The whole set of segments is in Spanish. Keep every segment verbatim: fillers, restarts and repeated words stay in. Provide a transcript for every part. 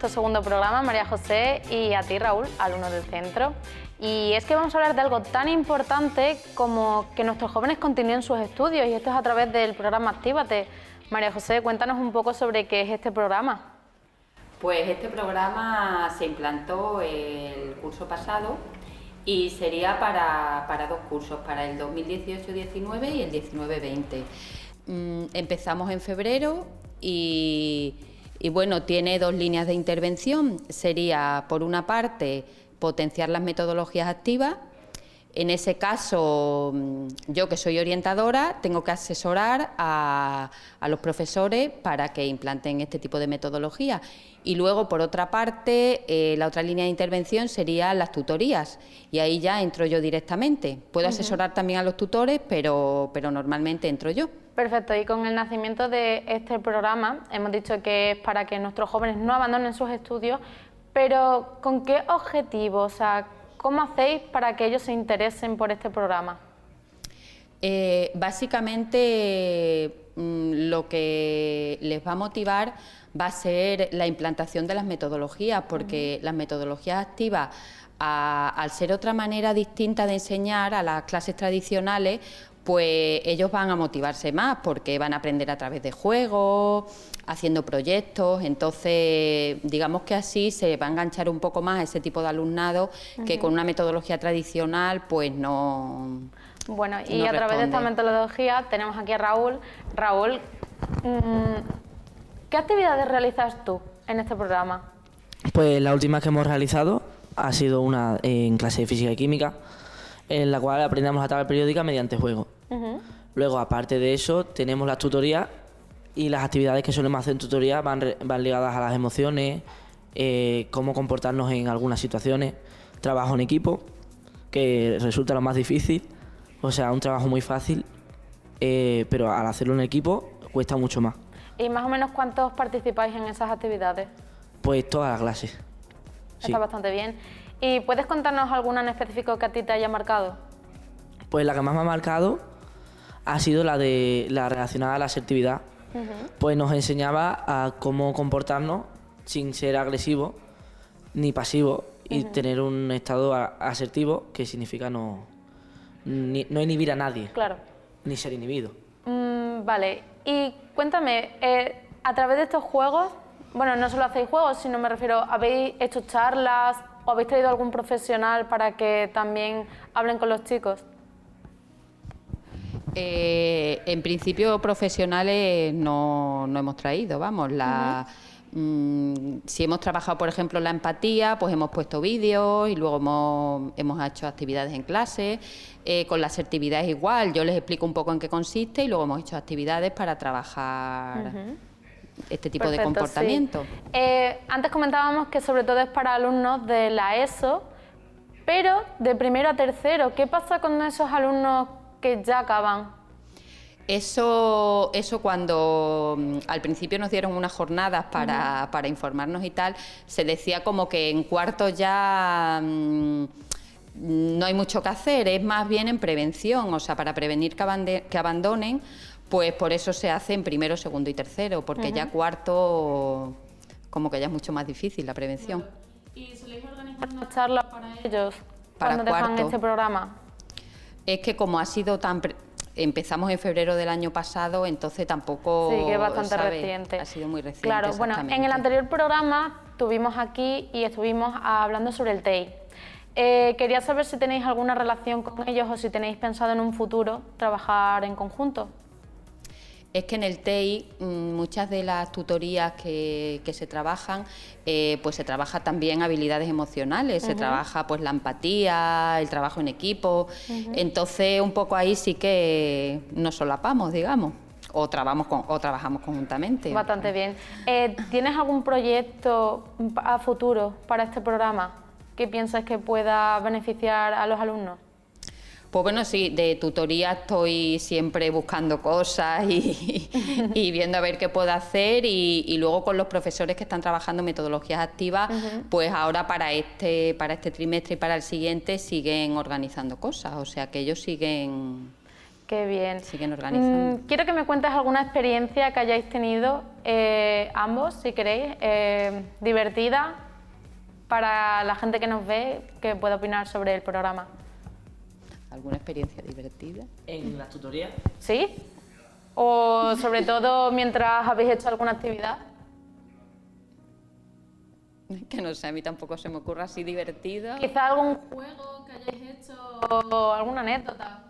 nuestro segundo programa, María José, y a ti, Raúl, alumno del centro. Y es que vamos a hablar de algo tan importante como que nuestros jóvenes continúen sus estudios, y esto es a través del programa Actívate. María José, cuéntanos un poco sobre qué es este programa. Pues este programa se implantó el curso pasado y sería para, para dos cursos, para el dos mil dieciocho diecinueve y el diecinueve veinte. Mm, empezamos en febrero y, y bueno, tiene dos líneas de intervención. Sería, por una parte, potenciar las metodologías activas. En ese caso, yo que soy orientadora, tengo que asesorar a, a los profesores para que implanten este tipo de metodología. Y luego, por otra parte, eh, la otra línea de intervención sería las tutorías, y ahí ya entro yo directamente. Puedo uh-huh. asesorar también a los tutores, pero, pero normalmente entro yo. Perfecto, y con el nacimiento de este programa, hemos dicho que es para que nuestros jóvenes no abandonen sus estudios, pero ¿con qué objetivo? O sea, ¿cómo hacéis para que ellos se interesen por este programa? Eh, básicamente mmm, lo que les va a motivar va a ser la implantación de las metodologías, porque uh-huh. las metodologías activas, a, al ser otra manera distinta de enseñar a las clases tradicionales, pues ellos van a motivarse más, porque van a aprender a través de juegos, haciendo proyectos. Entonces, digamos que así se va a enganchar un poco más a ese tipo de alumnado uh-huh. que con una metodología tradicional pues no. Bueno, y no a través responde. de esta metodología tenemos aquí a Raúl. Raúl, ¿qué actividades realizas tú en este programa? Pues la última que hemos realizado ha sido una en clase de física y química, en la cual aprendemos la tabla periódica mediante juego. Uh-huh. Luego, aparte de eso, tenemos las tutorías, y las actividades que solemos hacer en tutorías van, re, van ligadas a las emociones, eh, cómo comportarnos en algunas situaciones, trabajo en equipo, que resulta lo más difícil, o sea, un trabajo muy fácil, eh, pero al hacerlo en equipo cuesta mucho más. ¿Y más o menos cuántos participáis en esas actividades? Pues todas las clases. Está sí. bastante bien. ¿Y puedes contarnos alguna en específico que a ti te haya marcado? Pues la que más me ha marcado ha sido la de la relacionada a la asertividad. Uh-huh. Pues nos enseñaba a cómo comportarnos sin ser agresivo ni pasivo y uh-huh. tener un estado asertivo, que significa no, ni, no inhibir a nadie, claro. ni ser inhibido. Mm, vale, y cuéntame, eh, a través de estos juegos, bueno, no solo hacéis juegos, sino me refiero, ¿habéis hecho charlas o habéis traído algún profesional para que también hablen con los chicos? Eh, en principio profesionales no, no hemos traído, vamos, la, uh-huh. mmm, si hemos trabajado por ejemplo la empatía, pues hemos puesto vídeos y luego hemos, hemos hecho actividades en clase. Eh, con la asertividad es igual, yo les explico un poco en qué consiste y luego hemos hecho actividades para trabajar uh-huh. este tipo Perfecto, de comportamiento. Sí. Eh, antes comentábamos que sobre todo es para alumnos de la ESO, pero de primero a tercero, ¿qué pasa con esos alumnos que ya acaban? Eso, eso cuando um, al principio nos dieron unas jornadas para, uh-huh. para informarnos y tal, se decía como que en cuarto ya um, no hay mucho que hacer, es más bien en prevención, o sea, para prevenir que, abande, que abandonen, pues por eso se hace en primero, segundo y tercero, porque uh-huh. ya cuarto como que ya es mucho más difícil la prevención. ¿Y soléis organizar una charla para ellos para cuando cuarto. dejan este programa? Es que como ha sido tan... Pre- empezamos en febrero del año pasado, entonces tampoco... Sí, que es bastante ¿sabe? reciente. Ha sido muy reciente, claro, bueno, en el anterior programa tuvimos aquí y estuvimos hablando sobre el T E I. Eh, quería saber si tenéis alguna relación con ellos o si tenéis pensado en un futuro trabajar en conjunto. Es que en el T E I muchas de las tutorías que, que se trabajan, eh, pues se trabaja también habilidades emocionales, uh-huh. se trabaja pues la empatía, el trabajo en equipo, uh-huh. entonces un poco ahí sí que nos solapamos, digamos, o trabajamos, con, o trabajamos conjuntamente. Bastante bien. Eh, ¿Tienes algún proyecto a futuro para este programa que piensas que pueda beneficiar a los alumnos? Pues bueno, sí, de tutoría estoy siempre buscando cosas y, y viendo a ver qué puedo hacer y, y luego con los profesores que están trabajando metodologías activas, uh-huh. pues ahora para este, para este trimestre y para el siguiente siguen organizando cosas, o sea que ellos siguen... Qué bien. Siguen organizando. Mm, quiero que me cuentes alguna experiencia que hayáis tenido eh, ambos, si queréis, eh, divertida, para la gente que nos ve, que pueda opinar sobre el programa. ¿Alguna experiencia divertida? ¿En las tutorías? ¿Sí? O sobre todo mientras habéis hecho alguna actividad. Que no sé, a mí tampoco se me ocurre así divertida. Quizá algún juego que hayáis hecho o alguna anécdota.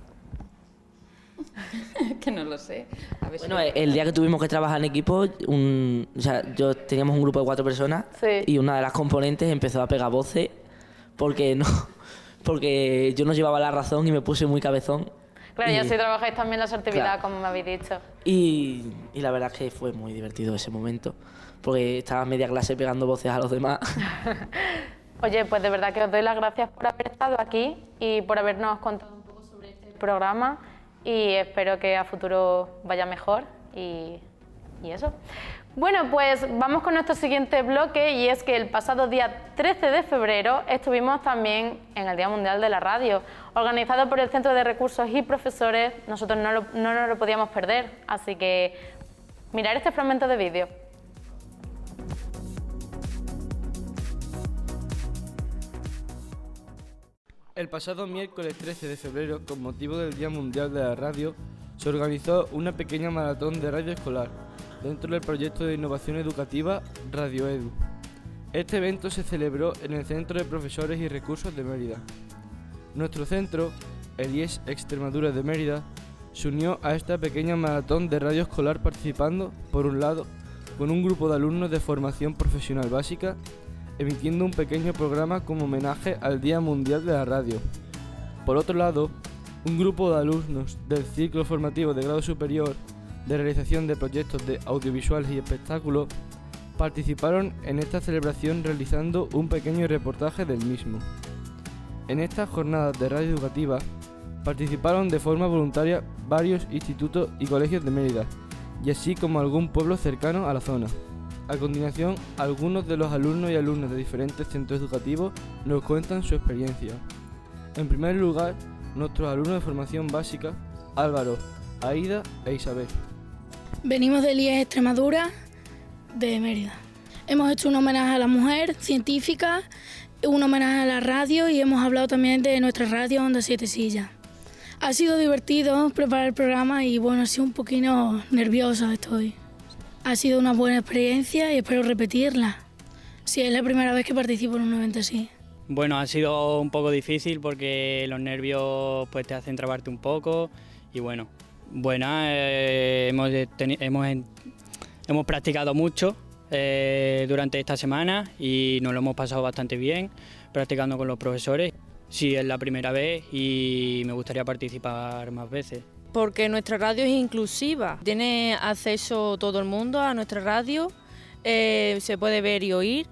Que no lo sé. A ver Bueno, si... el día que tuvimos que trabajar en equipo, un, o sea, yo teníamos un grupo de cuatro personas Sí. y una de las componentes empezó a pegar voces porque no, porque yo no llevaba la razón y me puse muy cabezón. Claro, y, ya si trabajáis también la asertividad, Claro. como me habéis dicho. Y, y la verdad es que fue muy divertido ese momento, porque estaba media clase pegando voces a los demás. Oye, pues de verdad que os doy las gracias por haber estado aquí y por habernos contado un poco sobre este programa, y espero que a futuro vaya mejor y, y eso. Bueno, pues vamos con nuestro siguiente bloque, y es que el pasado día trece de febrero estuvimos también en el Día Mundial de la Radio, organizado por el Centro de Recursos y Profesores. Nosotros no, lo, no nos lo podíamos perder, así que mirar este fragmento de vídeo. El pasado miércoles trece de febrero, con motivo del Día Mundial de la Radio, se organizó una pequeña maratón de radio escolar dentro del proyecto de innovación educativa Radio Edu. Este evento se celebró en el Centro de Profesores y Recursos de Mérida. Nuestro centro, el I E S Extremadura de Mérida, se unió a esta pequeña maratón de radio escolar participando, por un lado, con un grupo de alumnos de formación profesional básica, emitiendo un pequeño programa como homenaje al Día Mundial de la Radio. Por otro lado, un grupo de alumnos del ciclo formativo de grado superior de realización de proyectos de audiovisuales y espectáculos participaron en esta celebración realizando un pequeño reportaje del mismo. En estas jornadas de radio educativa participaron de forma voluntaria varios institutos y colegios de Mérida, y así como algún pueblo cercano a la zona. A continuación, algunos de los alumnos y alumnas de diferentes centros educativos nos cuentan su experiencia. En primer lugar, nuestros alumnos de formación básica, Álvaro, Aida e Isabel. Venimos del I E S Extremadura de Mérida. Hemos hecho un homenaje a la mujer científica, un homenaje a la radio, y hemos hablado también de nuestra radio Onda Siete Sillas. Ha sido divertido preparar el programa y bueno, ha sido un poquito nerviosa estoy. Ha sido una buena experiencia y espero repetirla. Sí, es la primera vez que participo en un evento así. Bueno, ha sido un poco difícil porque los nervios pues te hacen trabarte un poco y bueno, buena, eh, hemos, teni- hemos, hemos practicado mucho eh, durante esta semana y nos lo hemos pasado bastante bien practicando con los profesores. Sí, es la primera vez y me gustaría participar más veces. Porque nuestra radio es inclusiva, tiene acceso todo el mundo a nuestra radio, eh, se puede ver y oír,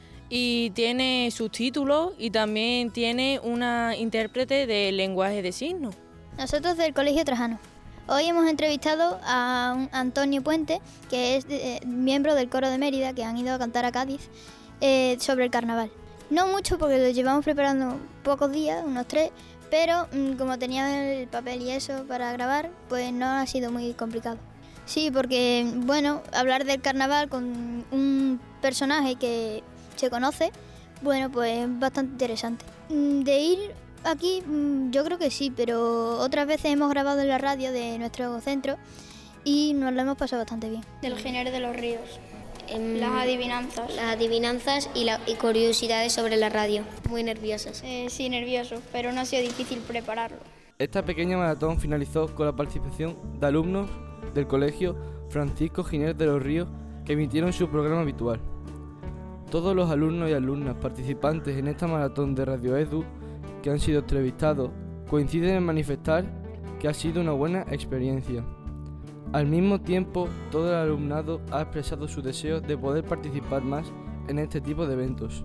y tiene subtítulos y también tiene una intérprete de lenguaje de signos. Nosotros del Colegio Trajano. Hoy hemos entrevistado a un Antonio Puente, que es eh, miembro del coro de Mérida, que han ido a cantar a Cádiz, eh, sobre el carnaval. No mucho porque lo llevamos preparando pocos días, unos tres, pero mmm, como tenía el papel y eso para grabar, pues no ha sido muy complicado. Sí, porque, bueno, hablar del carnaval con un personaje que se conoce, bueno, pues es bastante interesante. De ir aquí, yo creo que sí, pero otras veces hemos grabado en la radio de nuestro centro y nos lo hemos pasado bastante bien. Del género de los ríos, em, las adivinanzas. Las adivinanzas y, la, y curiosidades sobre la radio. Muy nerviosas. Eh, sí, nervioso, pero no ha sido difícil prepararlo. Esta pequeña maratón finalizó con la participación de alumnos del colegio Francisco Giner de los Ríos, que emitieron su programa habitual. Todos los alumnos y alumnas participantes en esta maratón de Radio Edu que han sido entrevistados coinciden en manifestar que ha sido una buena experiencia. Al mismo tiempo, todo el alumnado ha expresado su deseo de poder participar más en este tipo de eventos.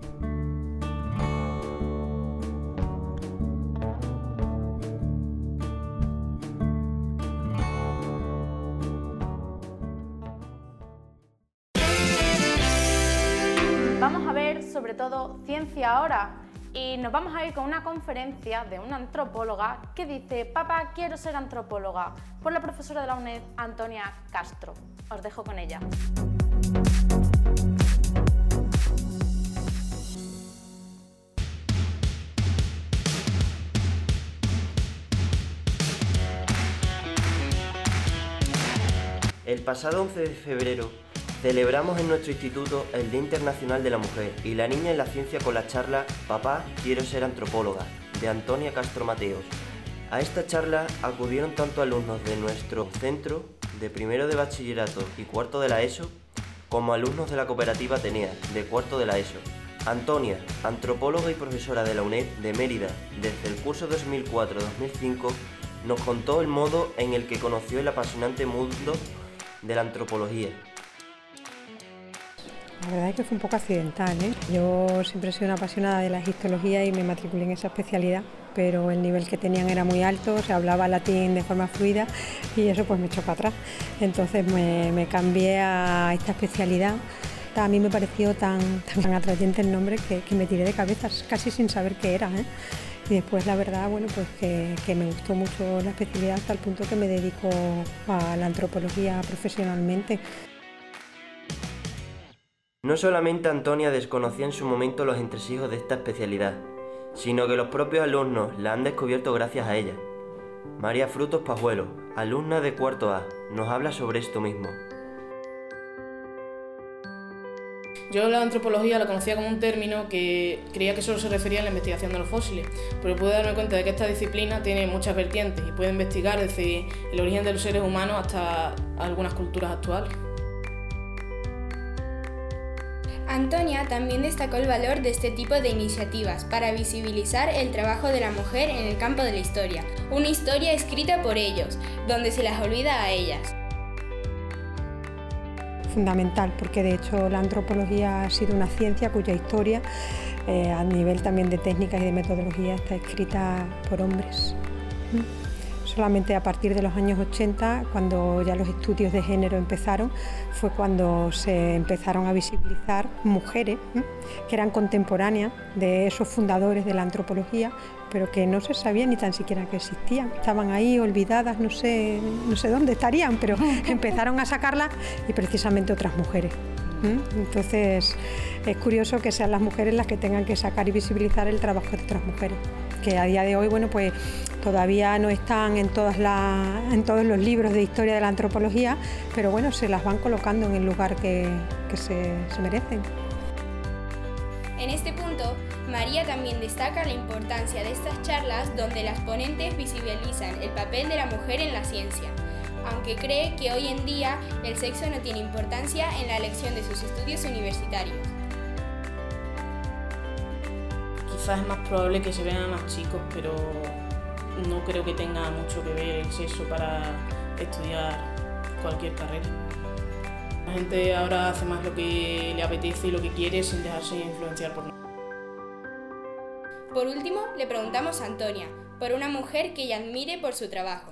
Vamos a ver sobre todo ciencia ahora. Y nos vamos a ir con una conferencia de una antropóloga que dice: papá, quiero ser antropóloga, por la profesora de la UNED, Antonia Castro. Os dejo con ella. El pasado once de febrero celebramos en nuestro instituto el Día Internacional de la Mujer y la Niña en la Ciencia con la charla Papá, quiero ser antropóloga, de Antonia Castro Mateos. A esta charla acudieron tanto alumnos de nuestro centro, de primero de bachillerato y cuarto de la ESO, como alumnos de la cooperativa Atenea, de cuarto de la ESO. Antonia, antropóloga y profesora de la UNED de Mérida desde el curso dos mil cuatro dos mil cinco, nos contó el modo en el que conoció el apasionante mundo de la antropología. La verdad es que fue un poco accidental, ¿eh? Yo siempre he sido una apasionada de la egiptología y me matriculé en esa especialidad, pero el nivel que tenían era muy alto, se hablaba latín de forma fluida y eso pues me echó para atrás. Entonces me, me cambié a esta especialidad. A mí me pareció tan, tan atrayente el nombre que, que me tiré de cabeza casi sin saber qué era, ¿eh? Y después la verdad, bueno, pues que, que me gustó mucho la especialidad hasta el punto que me dedico a la antropología profesionalmente. No solamente Antonia desconocía en su momento los entresijos de esta especialidad, sino que los propios alumnos la han descubierto gracias a ella. María Frutos Pajuelo, alumna de cuarto A, nos habla sobre esto mismo. Yo la antropología la conocía como un término que creía que solo se refería a la investigación de los fósiles, pero pude darme cuenta de que esta disciplina tiene muchas vertientes y puede investigar desde el origen de los seres humanos hasta algunas culturas actuales. Antonia también destacó el valor de este tipo de iniciativas para visibilizar el trabajo de la mujer en el campo de la historia, una historia escrita por ellos, donde se las olvida a ellas. Fundamental, porque de hecho la antropología ha sido una ciencia cuya historia, eh, a nivel también de técnicas y de metodología, está escrita por hombres. Solamente a partir de los años ochenta, cuando ya los estudios de género empezaron, fue cuando se empezaron a visibilizar mujeres, ¿eh? que eran contemporáneas de esos fundadores de la antropología, pero que no se sabía ni tan siquiera que existían. Estaban ahí olvidadas, no sé, no sé dónde estarían, pero empezaron a sacarlas y precisamente otras mujeres. ¿eh? Entonces es curioso que sean las mujeres las que tengan que sacar y visibilizar el trabajo de otras mujeres, que a día de hoy, bueno, pues todavía no están en, todas las, en todos los libros de historia de la antropología, pero bueno, se las van colocando en el lugar que, que se, se merecen. En este punto, María también destaca la importancia de estas charlas donde las ponentes visibilizan el papel de la mujer en la ciencia, aunque cree que hoy en día el sexo no tiene importancia en la elección de sus estudios universitarios. Quizás es más probable que se vean más chicos, pero no creo que tenga mucho que ver el sexo para estudiar cualquier carrera. La gente ahora hace más lo que le apetece y lo que quiere sin dejarse influenciar por nada. Por último, le preguntamos a Antonia, por una mujer que ella admire por su trabajo.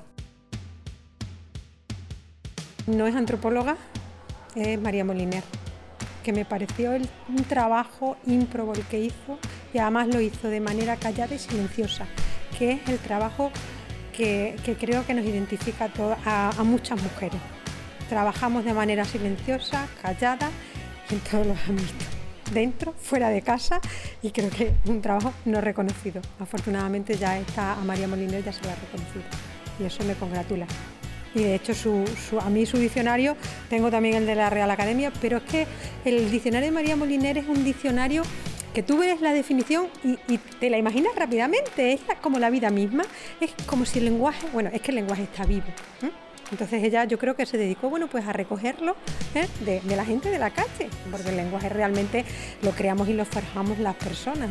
No es antropóloga, es María Moliner, que me pareció el, un trabajo ímprobo el que hizo, y además lo hizo de manera callada y silenciosa, que es el trabajo que, que creo que nos identifica a, to- a, a muchas mujeres. Trabajamos de manera silenciosa, callada, en todos los ámbitos, dentro, fuera de casa, y creo que es un trabajo no reconocido. Afortunadamente ya está, a María Moliner ya se la ha reconocido, y eso me congratula. Y de hecho su, su, a mí su diccionario, tengo también el de la Real Academia, pero es que el diccionario de María Moliner es un diccionario que tú ves la definición y, y te la imaginas rápidamente, es la, como la vida misma, es como si el lenguaje, bueno, es que el lenguaje está vivo, ¿eh? Entonces ella yo creo que se dedicó, bueno, pues a recogerlo ¿eh? de, de la gente de la calle, porque el lenguaje realmente lo creamos y lo forjamos las personas.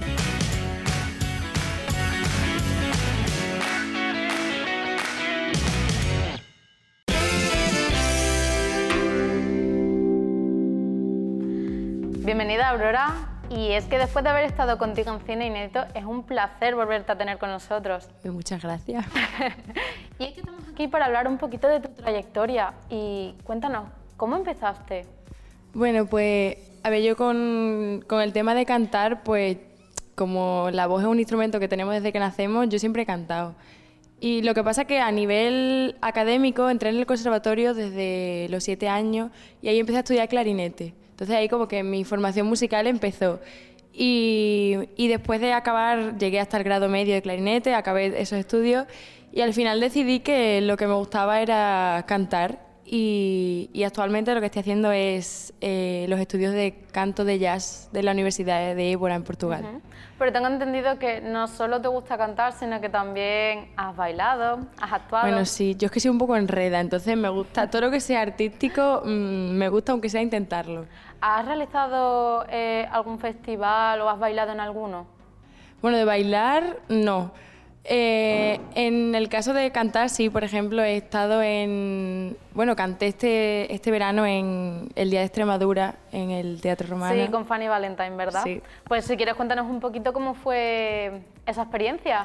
Bienvenida, Aurora. Y es que después de haber estado contigo en Cine Inédito, es un placer volverte a tener con nosotros. Muchas gracias. Y es que estamos aquí para hablar un poquito de tu trayectoria. Y cuéntanos, ¿cómo empezaste? Bueno, pues, a ver, yo con, con el tema de cantar, pues como la voz es un instrumento que tenemos desde que nacemos, yo siempre he cantado. Y lo que pasa es que a nivel académico entré en el conservatorio desde los siete años y ahí empecé a estudiar clarinete. Entonces ahí como que mi formación musical empezó. Y, y después de acabar, llegué hasta el grado medio de clarinete, acabé esos estudios y al final decidí que lo que me gustaba era cantar. Y, y actualmente lo que estoy haciendo es eh, los estudios de canto de jazz de la Universidad de Évora en Portugal. Uh-huh. Pero tengo entendido que no solo te gusta cantar, sino que también has bailado, has actuado. Bueno, sí, yo es que soy un poco enreda, entonces me gusta, todo lo que sea artístico, mmm, me gusta aunque sea intentarlo. ¿Has realizado eh, algún festival o has bailado en alguno? Bueno, de bailar, no. Eh, en el caso de cantar, sí, por ejemplo, he estado en... Bueno, canté este, este verano en el Día de Extremadura, en el Teatro Romano. Sí, con Fanny Valentine, ¿verdad? Sí. Pues si quieres cuéntanos un poquito cómo fue esa experiencia.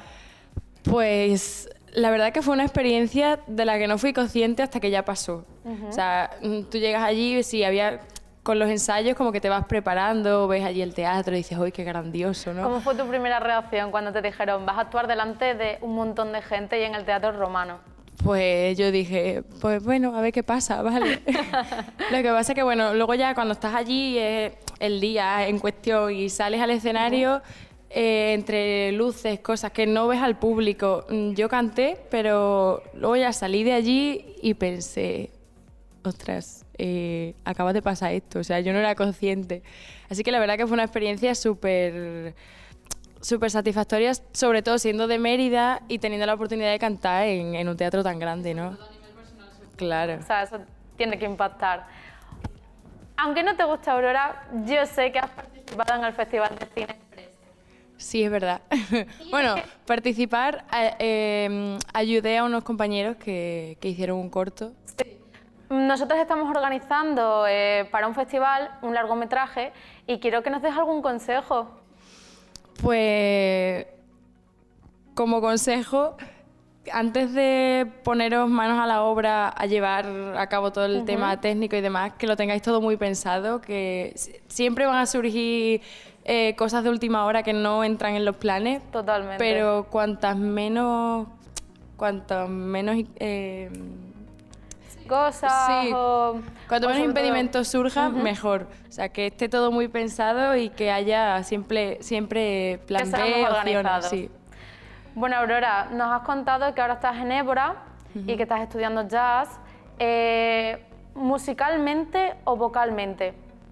Pues la verdad que fue una experiencia de la que no fui consciente hasta que ya pasó. Uh-huh. O sea, tú llegas allí, sí, había... Con los ensayos como que te vas preparando, ves allí el teatro y dices, ¡ay, qué grandioso!, ¿no? ¿Cómo fue tu primera reacción cuando te dijeron, vas a actuar delante de un montón de gente y en el Teatro Romano? Pues yo dije, pues bueno, a ver qué pasa, ¿vale? Lo que pasa es que, bueno, luego ya cuando estás allí, eh, el día en cuestión y sales al escenario, eh, entre luces, cosas que no ves al público, yo canté, pero luego ya salí de allí y pensé, ostras, eh, acaba de pasar esto, o sea, yo no era consciente. Así que la verdad que fue una experiencia súper súper satisfactoria, sobre todo siendo de Mérida y teniendo la oportunidad de cantar en, en un teatro tan grande, ¿no? Claro. O sea, eso tiene que impactar. Aunque no te guste, Aurora, yo sé que has participado en el Festival de Cine Express. Sí, es verdad. Bueno, participar, eh, eh, ayudé a unos compañeros que, que hicieron un corto. Sí. Nosotros estamos organizando eh, para un festival un largometraje y quiero que nos des algún consejo. Pues, como consejo, antes de poneros manos a la obra a llevar a cabo todo el uh-huh. tema técnico y demás, que lo tengáis todo muy pensado, que siempre van a surgir eh, cosas de última hora que no entran en los planes. Totalmente. Pero cuantas menos, cuantas menos eh, cosas sí. o... Cuanto menos impedimentos surjan, uh-huh. mejor. O sea, que esté todo muy pensado y que haya siempre, siempre plan B, opciones. Sí. Bueno, Aurora, nos has contado que ahora estás en Évora uh-huh. y que estás estudiando jazz. Eh, ¿Musicalmente o vocalmente?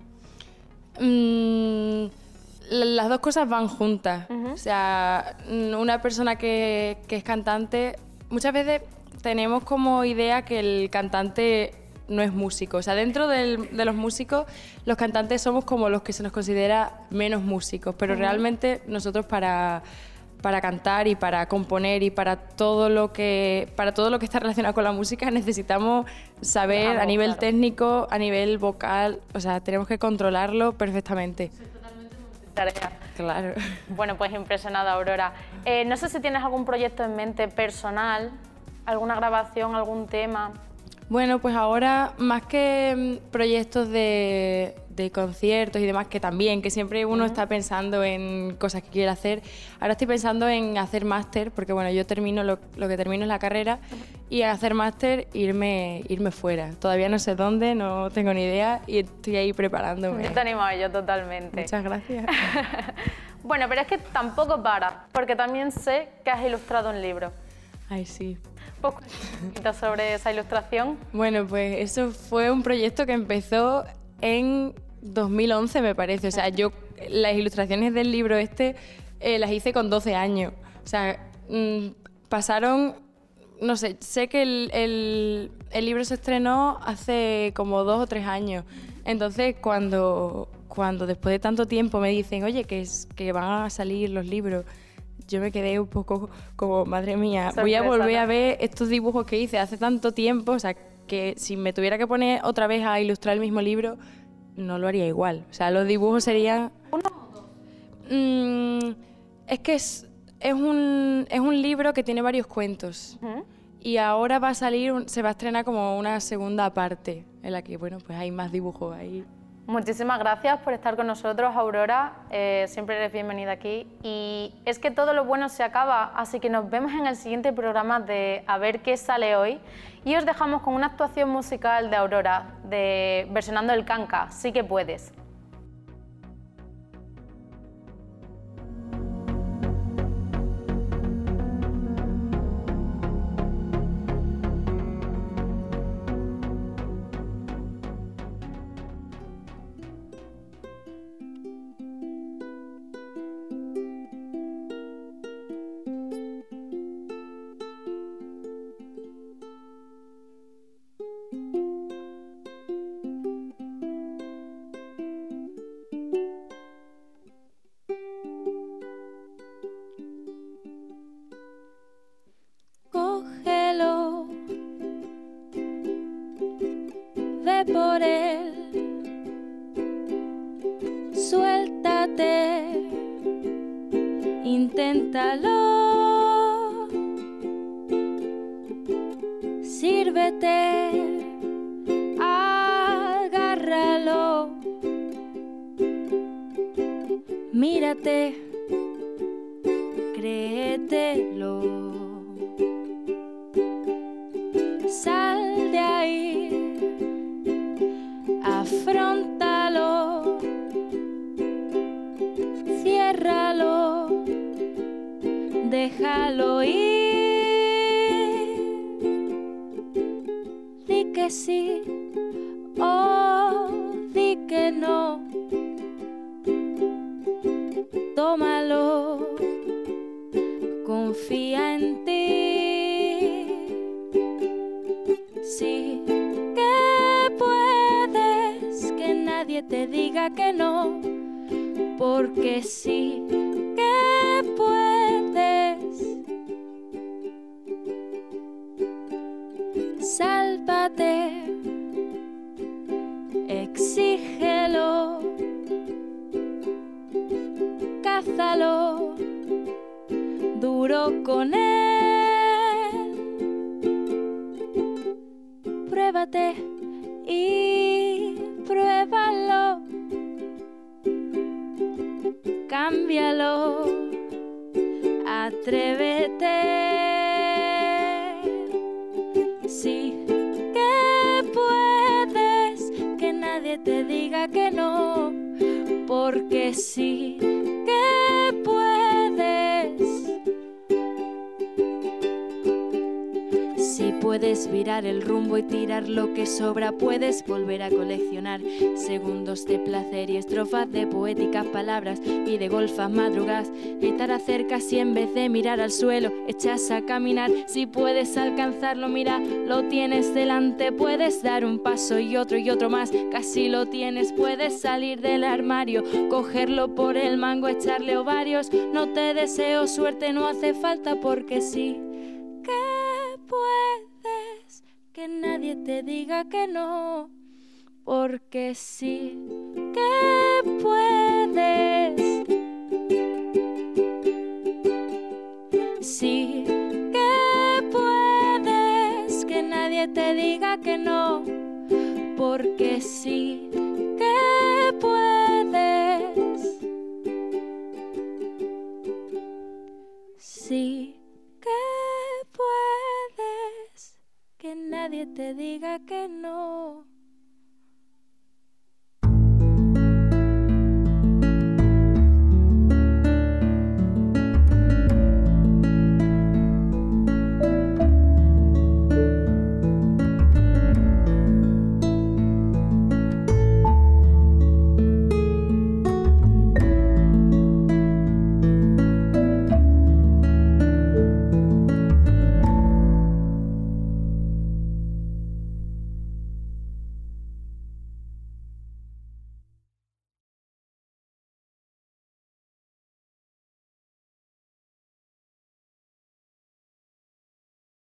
Mm, las dos cosas van juntas. Uh-huh. O sea, una persona que, que es cantante, muchas veces tenemos como idea que el cantante no es músico. O sea, dentro del, de los músicos, los cantantes somos como los que se nos considera menos músicos, pero uh-huh. realmente nosotros para, para cantar y para componer y para todo lo que para todo lo que está relacionado con la música necesitamos saber claro, a nivel claro. técnico, a nivel vocal, o sea, tenemos que controlarlo perfectamente. Sí, totalmente tarea. Claro. Bueno, pues impresionada, Aurora. Eh, no sé si tienes algún proyecto en mente personal, alguna grabación, algún tema. Bueno, pues ahora más que proyectos de, de conciertos y demás, que también, que siempre uno uh-huh. está pensando en cosas que quiere hacer, ahora estoy pensando en hacer máster, porque bueno, yo termino lo, lo que termino es la carrera uh-huh. y hacer máster irme, irme fuera. Todavía no sé dónde, no tengo ni idea y estoy ahí preparándome. Yo te animo a ello totalmente. Muchas gracias. Bueno, pero es que tampoco para, porque también sé que has ilustrado un libro. Ay, sí. ¿Puedes contar sobre esa ilustración? Bueno, pues eso fue un proyecto que empezó en dos mil once, me parece. O sea, yo las ilustraciones del libro este eh, las hice con doce años. O sea, mmm, pasaron, no sé, sé que el, el, el libro se estrenó hace como dos o tres años. Entonces, cuando, cuando después de tanto tiempo me dicen, oye, que, es, que van a salir los libros, yo me quedé un poco como, madre mía, sorpresa, voy a volver ¿no? a ver estos dibujos que hice hace tanto tiempo, o sea, que si me tuviera que poner otra vez a ilustrar el mismo libro, no lo haría igual. O sea, los dibujos serían... ¿Uno o dos? Mm, es que es, es, un, es un libro que tiene varios cuentos. Uh-huh. Y ahora va a salir, se va a estrenar como una segunda parte, en la que, bueno, pues hay más dibujos ahí. Muchísimas gracias por estar con nosotros, Aurora. Eh, siempre eres bienvenida aquí. Y es que todo lo bueno se acaba, así que nos vemos en el siguiente programa de A ver qué sale hoy. Y os dejamos con una actuación musical de Aurora, de, versionando el canca, Sí que puedes. Por él, suéltate, inténtalo, sírvete, agárralo, mírate, créetelo, sal de ahí. Afróntalo, ciérralo, déjalo ir. Di que sí o di que no. Tómalo, confía en ti. Sí que puedes, que nadie te diga que no, porque sí que puedes. Sálvate, exígelo, cázalo, duro con él. Pruébate y pruébalo, cámbialo, atrévete. Sí que puedes, que nadie te diga que no, porque sí que puedes. Si puedes virar el rumbo y tirar lo que sobra, puedes volver a coleccionar segundos de placer y estrofas de poéticas palabras y de golfas madrugas. Estar acerca si en vez de mirar al suelo echas a caminar. Si puedes alcanzarlo, mira, lo tienes delante. Puedes dar un paso y otro y otro más, casi lo tienes. Puedes salir del armario, cogerlo por el mango, echarle ovarios. No te deseo suerte, no hace falta, porque sí que puedes, que nadie te diga que no, porque sí que puedes. Sí que puedes, que nadie te diga que no, porque sí que puedes. Sí que puedes, que nadie te diga que no.